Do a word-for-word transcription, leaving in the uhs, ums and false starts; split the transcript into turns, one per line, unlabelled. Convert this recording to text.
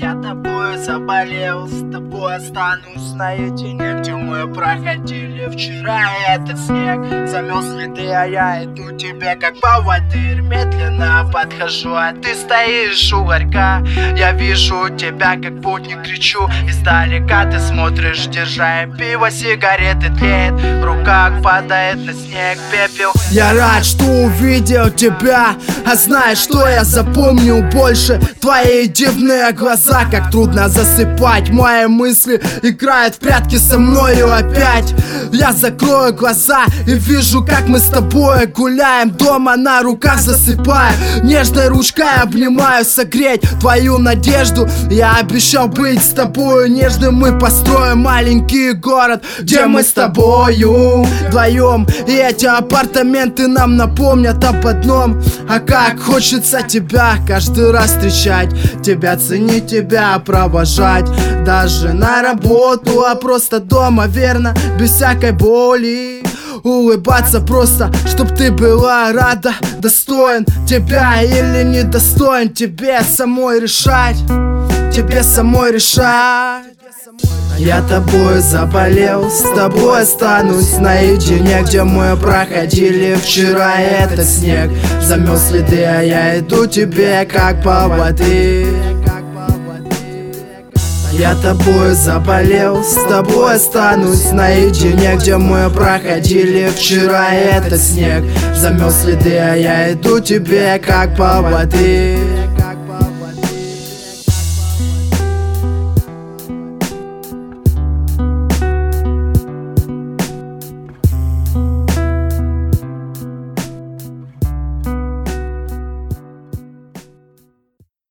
Я тобой заболел, с тобой останусь наедине, где мы проходили вчера этот снег. Замел следы, а я иду тебе как поводырь. Медленно подхожу, а ты стоишь у горька. Я вижу тебя, как путник, кричу. Издалека ты смотришь, держа пиво, сигареты тлеет. В руках падает на снег пепел. Я рад, что увидел тебя, а знаешь, что я запомнил больше? Твои дивные глаза, как трудно засыпать. Мои мысли играют в прятки со мною опять. Я закрою глаза и вижу, как мы с тобой гуляем дома, на руках засыпая. Нежной ручкой обнимаю, согреть твою надежду. Я обещал быть с тобою нежным. Мы построим маленький город, где мы с тобою вдвоем. И эти апартаменты нам напомнят об одном: а как хочется тебя каждый раз встречать, тебя ценить, тебя провожать. Даже на работу, а просто дома, верно, без всякой боли. Улыбаться просто, чтоб ты была рада. Достоин тебя или недостоин, тебе самой решать. Тебе самой решать. Я тобой заболел, с тобой останусь наедине, где мы проходили вчера этот снег. Замел следы, а я иду тебе как поводырь. Я тобой заболел, с тобой останусь наедине, где мы проходили вчера этот снег. Замел следы, а я иду тебе как поводырь.